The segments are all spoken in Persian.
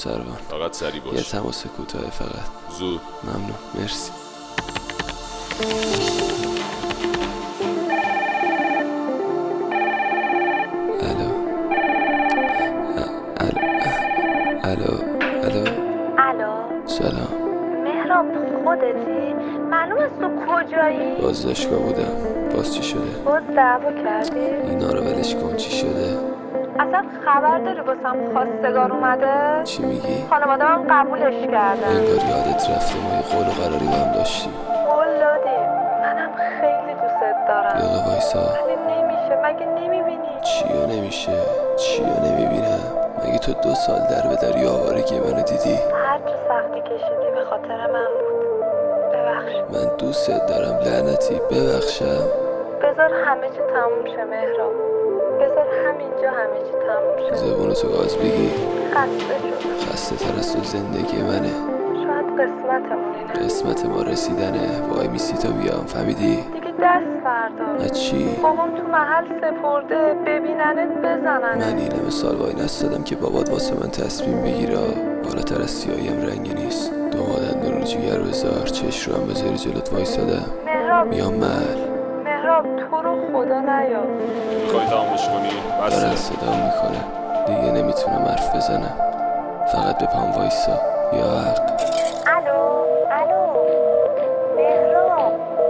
سروان. فقط سری باش. یه تماس کوتاه فقط. زود. ممنون. مرسی. الو سلام. مهراب خودتی؟ معلوم است تو کجایی؟ بازداشتگاه بودم. باز چی شده؟ باز دعوا کردی؟ اینا رو ولش کن. چی شده؟ اصلا خبر داری واسم خواستگار اومده؟ چی میگی؟ خانواده من قبولش کردن. انگار یادت رفته ما یه قول و قراری با هم داشتیم. قول دادیم. منم خیلی دوست دارم. یالا وایسا. ولی نمیشه. مگه نمیبینی؟ چیو نمیشه؟ چیو نمیبینم؟ مگه تو 2 سال در به در آوارگی منو دیدی؟ هر چه سختی کشیدی به خاطر من بود. ببخش. من دوستت دارم لعنتی. ببخشم. بذار همه چی تموم شه مهراب. بذار همینجا همه چی تموم شه. زبونتو گاز بگی. خسته شدم. خسته تر از تو زندگی منه. شاید قسمتمون اینه. قسمت ما رسیدنه. وای میسی تا بیام. فهمیدی؟ دیگه دست بردار. نه چی؟ بابام تو محل سپرده. ببیننت بزنن. من این همه سال وای نستادم که بابات واسه من تصمیم بگیره. بالاتر از سیاهیم رنگی نیست. دامادن رو جیگر بذار. چش رو هم بذاری جلوت وایسادم. مهراب میام مهراب تو رو خدا نیا. میخوای تمامش کنی؟ داره بسه. صدام میکنه. دیگه نمیتونم حرف بزنم. فقط به پام وایسا. یا حق. الو مهراب.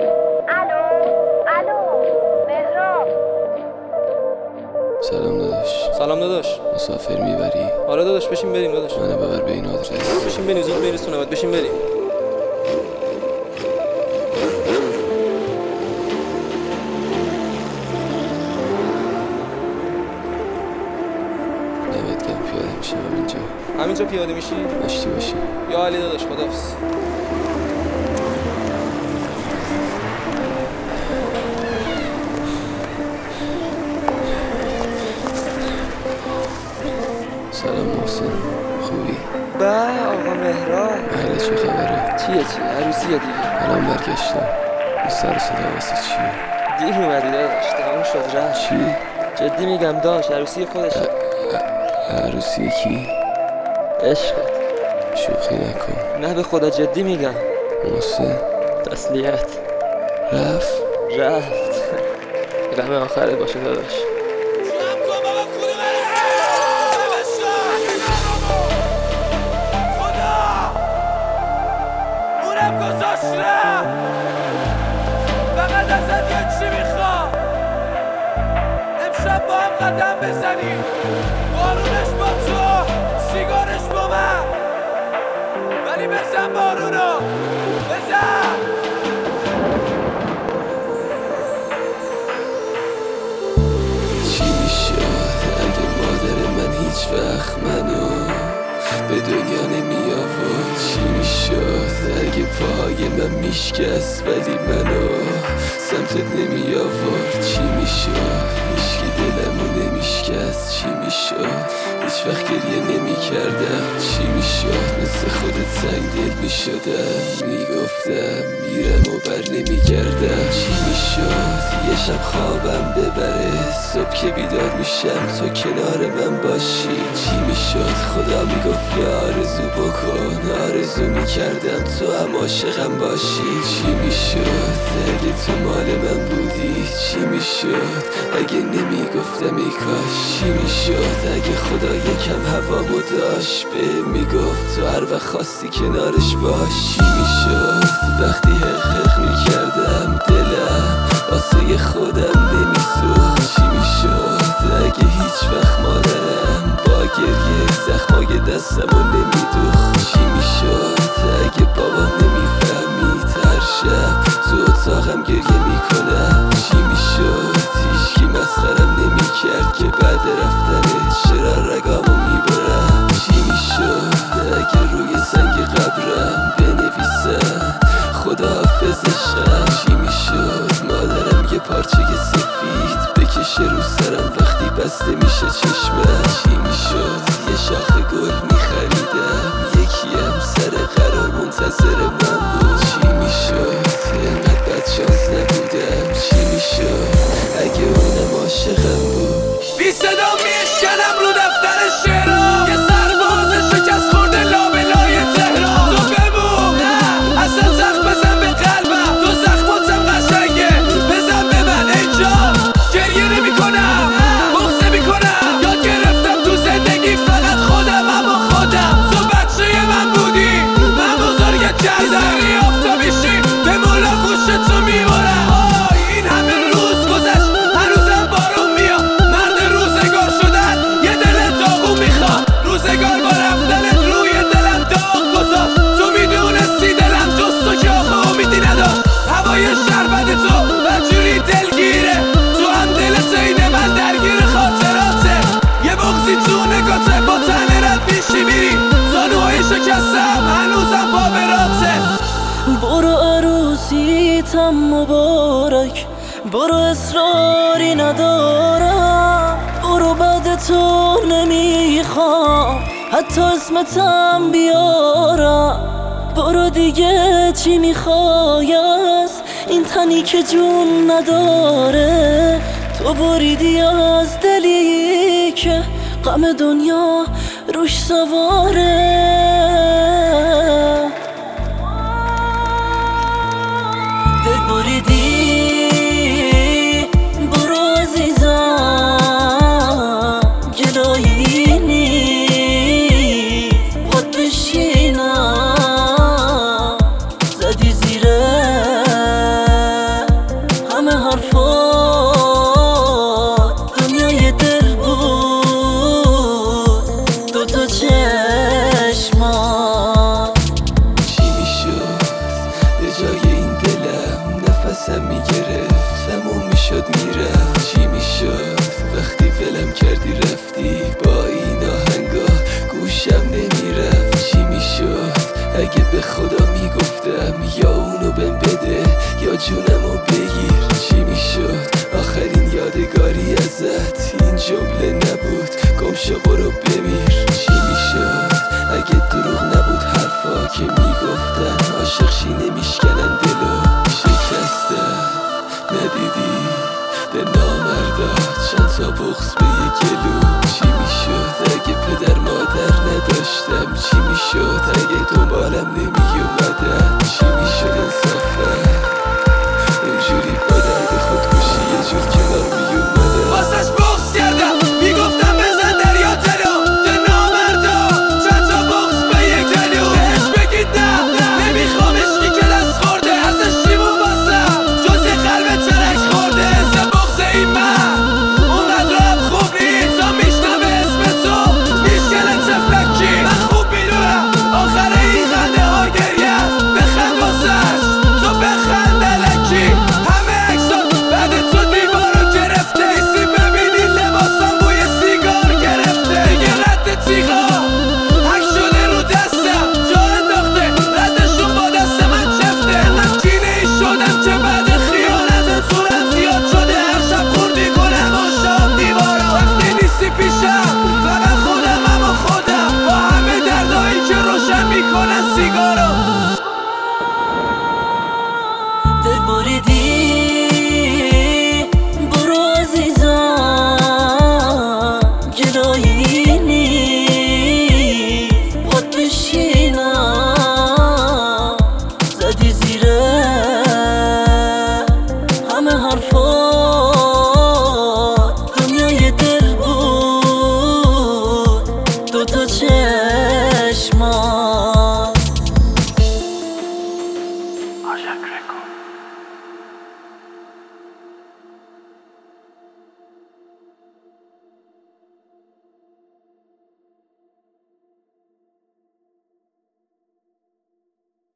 الو مهراب. سلام داداش. سلام داداش. مسافر میبری؟ آره داداش بشین بریم داداش. منو ببر به این آدرس. بشین بریم زود برسونمت. بشین بریم. نمید گم پیاده میشم اینجا. همینجا پیاده میشی؟ داشتی باشی. یا علی داداش خداحافظ. سلام محسن. خوبی؟ به آقا مهراب. بله چه خبره؟ چیه عروسیه دیگه. الان برگشتم. این سر صدا واسه چیه؟ دیر اومدی داداش. تموم شد رفت. چی؟ جدی میگم داش عروسی خودشه. عروسی کی؟ عشقت. شوخی نکن. نه به خدا جدی میگم. محسن تسلیت. رفت. غم آخرت باشه داداش. فقط ازت یه چی میخوام. امشب با هم قدم بزنیم. بارونش با تو، سیگارش با من. ولی بزن بارونو. بزن. چی میشد اگه مادر من هیچ وقت منو به دنیا نمی آورد؟ چی میشد اگه پاهای من میشکست ولی منو سمتت نمی آورد؟ چی میشد هیچکی دلمو نمیشکست؟ چی میشد هیچ وقت گریه نمی کردم؟ چی میشد مثل خودت سنگ دل میشدم؟ میگفتم میرم و بر نمی کردم. چی میشد یه شب خوابم ببره صبح که بیدار میشم تو کنار من باشی؟ چی میشد خدا میگفت یا آرزو بکن؟ آرزو میکردم تو هم عاشقم باشی. چی میشد اگه تو مال من بودی؟ چی میشد اگه نمیگفتم ای کاش؟ چی میشد اگه خدا یکم هوامو داشت به میگفت تو هر وقت خواستی کنارش باش؟ چی میشد وقتی حق میکردم دلم واسه خودم نمیسوخت؟ چی میشد اگه هیچ وقت مادرم با گریه زخمای دستمو نمیدوخت؟ چی میشد اگه بابام نمیفهمید هر شب تو اتاقم گریه میکنم؟ چی میشد هیچکی مسخرم نمیکرد که بعد رفتنت چرا رگامو میبرم؟ چی میشد اگه روی سنگ قبرم بنویسن خداحافظ عشقم؟ چی میشد مادرم یه پارچه سفید بکشه رو سرم وقتی بسته میشه چشمم؟ چی میشد یه شاخه گل میخریدم یکی عاقبتم مبارک. برو اصراری ندارم، برو بعد تو نمیخوام حتی اسمتم بیارم. برو دیگه چی میخوای از این تنی که جون نداره؟ تو بریدی از دلی که غم دنیا روش سواره. دل بریدی، برو عزیزم گلایی نیست باید بشینم. زدی زیره همه حرفات، دنیای دل بود دوتا چشمات. چی میشد به جای این دلم نفسم میگرفت تموم میشد میرفت؟ چی میشد وقتی ولم کردی رفتی با این آهنگا گوشم نمیرفت؟ چی میشد اگه به خدا میگفتم یا اونو بهم بده یا جونمو بگیر؟ چی میشد آخرین یادگاری ازت این جمله نبود گم شو برو بمیر؟ چی